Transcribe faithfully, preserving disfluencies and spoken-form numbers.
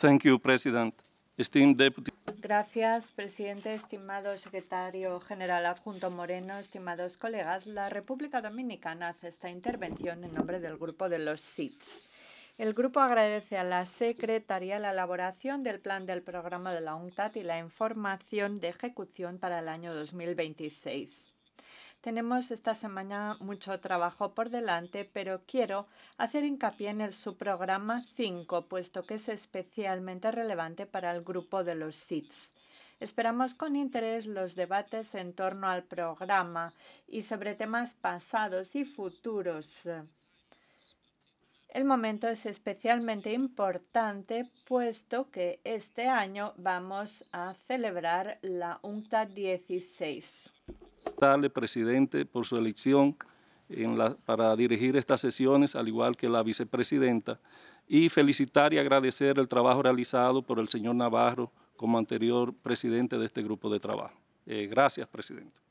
Thank you, President. Esteemed Deputy. Gracias, presidente, estimado secretario general adjunto Moreno, estimados colegas. La República Dominicana hace esta intervención en nombre del grupo de los S I T S. El grupo agradece a la Secretaría la elaboración del plan del programa de la UNCTAD y la información de ejecución para el año dos mil veintiséis. Tenemos esta semana mucho trabajo por delante, pero quiero hacer hincapié en el subprograma cinco, puesto que es especialmente relevante para el grupo de los S I T S. Esperamos con interés los debates en torno al programa y sobre temas pasados y futuros. El momento es especialmente importante, puesto que este año vamos a celebrar la UNCTAD dieciséis. Darle, presidente, por su elección en la, para dirigir estas sesiones, al igual que la vicepresidenta, y felicitar y agradecer el trabajo realizado por el señor Navarro como anterior presidente de este grupo de trabajo. Eh, gracias, presidente.